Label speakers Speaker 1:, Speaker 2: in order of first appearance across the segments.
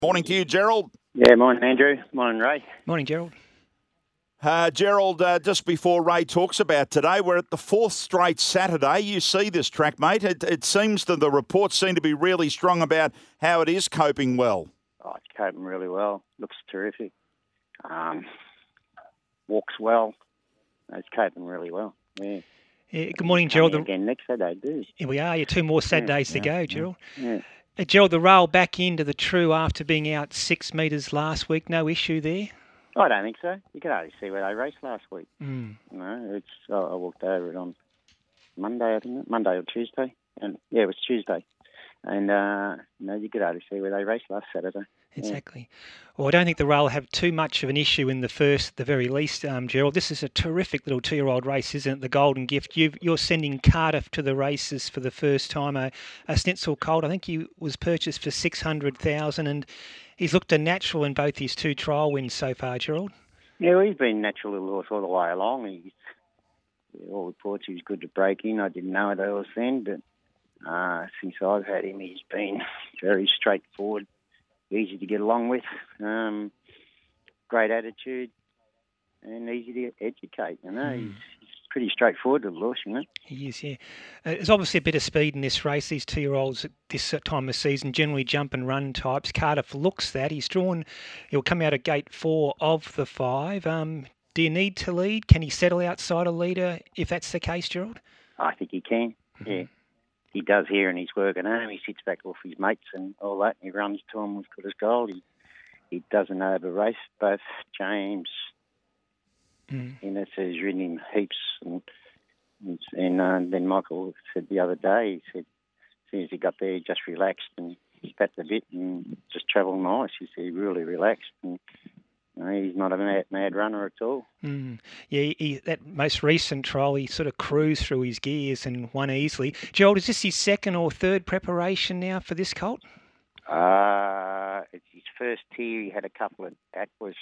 Speaker 1: Morning to you, Gerald.
Speaker 2: Yeah, morning, Andrew. Morning, Ray.
Speaker 3: Morning, Gerald.
Speaker 1: Gerald, just before Ray talks about today, we're at the fourth straight Saturday. You see this track, mate. It seems that the reports seem to be really strong about how it is coping well.
Speaker 2: Oh, it's coping really well. Looks terrific. Walks well. It's coping really well. Yeah.
Speaker 3: Good morning, Gerald.
Speaker 2: Again next Saturday, do.
Speaker 3: Here we are. 2 more Saturdays to go, Gerald.
Speaker 2: Yeah.
Speaker 3: Gerald, the rail back into the true after being out 6 metres last week. No issue there?
Speaker 2: I don't think so. You could hardly see where they raced last week.
Speaker 3: Mm.
Speaker 2: No, I walked over it on Monday, I think, Monday or Tuesday. And yeah, it was Tuesday. And you could hardly see where they raced last Saturday.
Speaker 3: Exactly. Well, I don't think the rail will have too much of an issue in the first, at the very least, Gerald. This is a terrific little 2-year-old race, isn't it? The Golden Gift. You're sending Cardiff to the races for the first time. A Snitzel Colt, I think he was purchased for $600,000, and he's looked a natural in both his 2 trial wins so far, Gerald.
Speaker 2: Yeah, well, he's been natural little horse all the way along. All reports he was good to break in. I didn't know the horse then, but since I've had him, he's been very straightforward, easy to get along with, great attitude, and easy to educate. He's pretty straightforward little horse,
Speaker 3: He is, yeah. There's obviously a bit of speed in this race. These 2-year-olds at this time of season generally jump and run types. Cardiff looks that. He'll come out of gate 4 of the 5. Do you need to lead? Can he settle outside a leader if that's the case, Gerald?
Speaker 2: I think he can, yeah. He does here and he's working home. He sits back off his mates and all that, and he runs to them with good as gold. He doesn't over-race. Both James Innes has ridden him heaps. And then Michael said the other day, he said as soon as he got there, he just relaxed and spat the bit and just travelled nice. He said he really relaxed. And he's not a mad runner at all.
Speaker 3: Yeah, that most recent trial, he sort of cruised through his gears and won easily. Gerald, is this his second or third preparation now for this colt?
Speaker 2: It's his first tier. He had a couple of aquas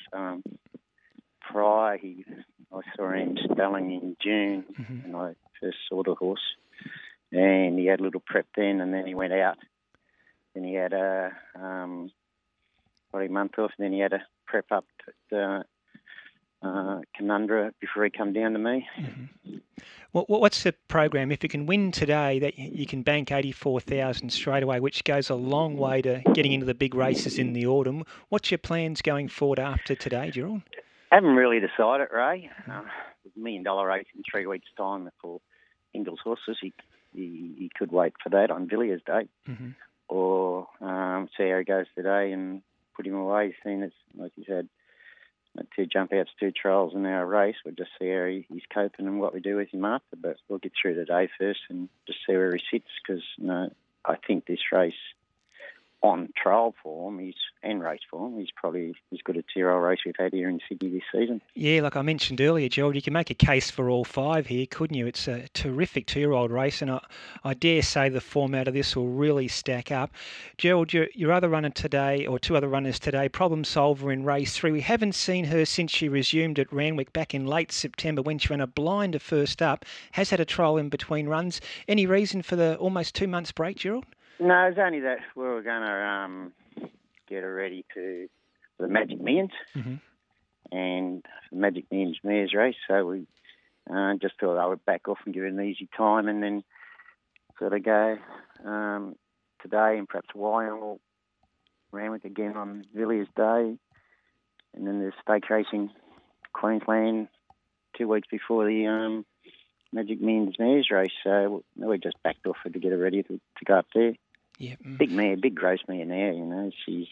Speaker 2: prior. I saw him stalling in June, and I first saw the horse. And he had a little prep then, and then he went out. Then he had a month off, and then he had a prep up at Canundra before he come down to me.
Speaker 3: What's the program? If you can win today, that you can bank $84,000 straight away, which goes a long way to getting into the big races in the autumn. What's your plans going forward after today, Gerald?
Speaker 2: Haven't really decided, Ray. $1 million race in 3 weeks' time for Ingles horses. He could wait for that on Villiers Day, or see how he goes today and put him away. Seeing as, like you said, 2 jump outs, 2 trials in our race. We'll just see how he's coping and what we do with him after. But we'll get through today first and just see where he sits, because I think this race on trial form and race form, he's probably as good a 2-year-old race we've had here in Sydney this season.
Speaker 3: Yeah, like I mentioned earlier, Gerald, you can make a case for all 5 here, couldn't you? It's a terrific 2-year-old race, and I dare say the format of this will really stack up. Gerald, your other runner today, or 2 other runners today, Problem Solver in race 3. We haven't seen her since she resumed at Randwick back in late September when she ran a blinder first up. Has had a trial in between runs. Any reason for the almost 2 months break, Gerald?
Speaker 2: No, it's only that we were going to get her ready for the Magic Millions and the Magic Millions Mares race. So we just thought I would back off and give it an easy time, and then sort of go today and perhaps Wyong or Randwick again on Villiers Day, and then there's stake racing Queensland 2 weeks before the Magic Millions Mares race. So we just backed off her to get her ready to go up there.
Speaker 3: Yeah.
Speaker 2: Big mare, big gross mare now, She's,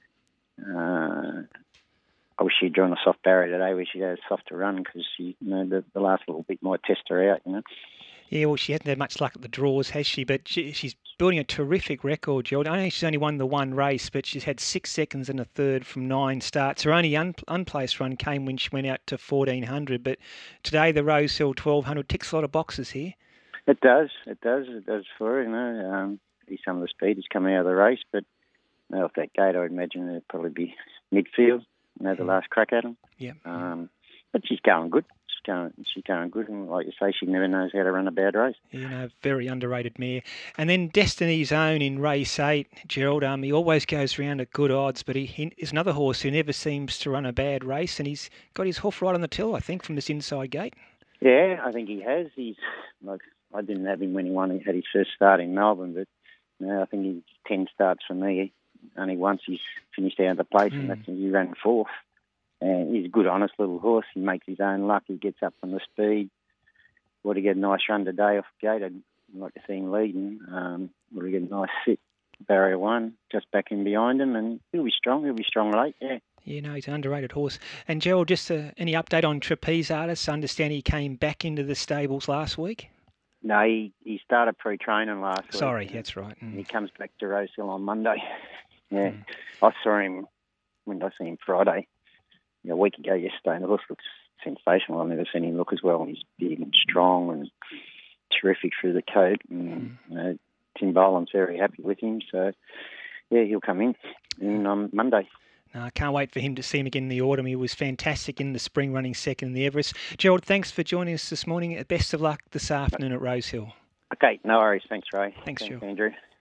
Speaker 2: I wish she'd drawn a soft barrier today where she'd had a softer run, because the last little bit might test her out,
Speaker 3: Yeah, well, she hasn't had much luck at the draws, has she? But she's building a terrific record, Gerald. I know she's only won the 1 race, but she's had 6 seconds and a third from 9 starts. Her only unplaced run came when she went out to 1,400. But today, the Rosehill 1,200 ticks a lot of boxes here.
Speaker 2: It does for her, Some of the speed is coming out of the race, but off that gate, I would imagine it'd probably be midfield, the last crack at them.
Speaker 3: Yeah.
Speaker 2: But she's going good. going good, and like you say, she never knows how to run a bad race.
Speaker 3: Very underrated mare. And then Destiny's Own in race 8, Gerald. He always goes round at good odds, but he is another horse who never seems to run a bad race, and he's got his hoof right on the till, I think, from this inside gate.
Speaker 2: Yeah, I think he has. He's like, I didn't have him when he had his first start in Melbourne, but I think he's 10 starts for me. Only once he's finished out of the place, and that's when he ran 4th. And he's a good, honest little horse. He makes his own luck. He gets up on the speed. Would he get a nice run today off the gate? I'd like to see him leading. Would he get a nice sit, barrier 1, just back in behind him, and he'll be strong. He'll be strong late, yeah.
Speaker 3: He's an underrated horse. And Gerald, just any update on Trapeze Artist? I understand he came back into the stables last week.
Speaker 2: No, he started pre-training last week.
Speaker 3: Sorry, that's right.
Speaker 2: He comes back to Rosehill on Monday. Yeah, I saw him when I see him Friday. A week ago yesterday, and the horse looks sensational. I've never seen him look as well. He's big and strong and terrific through the coat. And, Tim Boland's very happy with him. So, yeah, he'll come in on Monday.
Speaker 3: I can't wait for him to see him again in the autumn. He was fantastic in the spring, running second in the Everest. Gerald, thanks for joining us this morning. Best of luck this afternoon at Rosehill.
Speaker 2: Okay, no worries. Thanks, Ray.
Speaker 3: Thanks, Gerald.
Speaker 2: Andrew.